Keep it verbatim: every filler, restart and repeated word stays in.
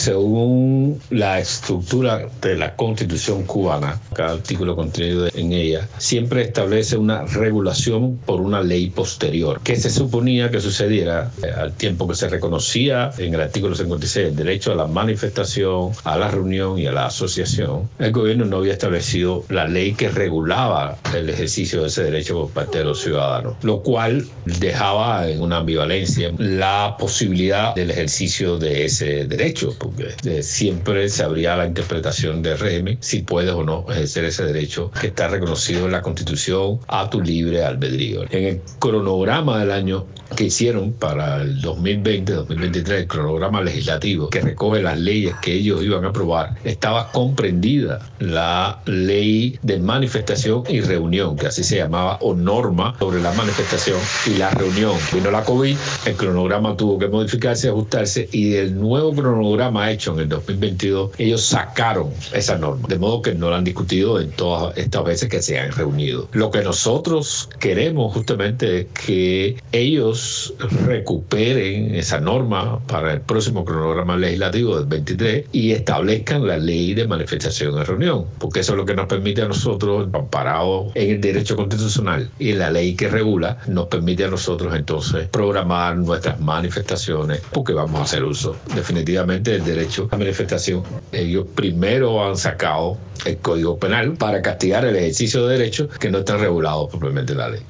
según la estructura de la Constitución cubana, cada artículo contenido en ella siempre establece una regulación por una ley posterior, que se suponía que sucediera eh, al tiempo que se reconocía en el artículo cincuenta y seis el derecho a la manifestación, a la reunión y a la asociación. El gobierno no había establecido la ley que regulaba el ejercicio de ese derecho por parte de los ciudadanos, lo cual dejaba en una ambivalencia la posibilidad del ejercicio de ese derecho, porque eh, siempre se abría la interpretación del régimen si puedes o no ejercer ese derecho que está reconocido en la Constitución a tu libre albedrío. En el cronograma del año que hicieron para el dos mil veinte dos mil veintitrés, el cronograma legislativo que recoge las leyes que ellos iban a aprobar, estaba comprendida la ley de manifestación y reunión, que así se llamaba, o norma sobre la manifestación y la reunión. Vino la COVID, el cronograma tuvo que modificarse, ajustarse, y del nuevo cronograma hecho en el dos mil veintidós, ellos sacaron esa norma, de modo que no la han discutido en todas estas veces que se han reunido. Lo que nosotros queremos justamente es que ellos recuperen esa norma para el próximo cronograma legislativo del veintitrés y establezcan la ley de manifestación y reunión, porque eso es lo que nos permite a nosotros, amparados en el derecho constitucional y en la ley que regula, nos permite a nosotros entonces programar nuestras manifestaciones, porque vamos a hacer uso definitivamente del derecho a manifestación. Ellos primero han sacado el Código Penal para castigar el ejercicio de derechos que no están regulados propiamente en la ley.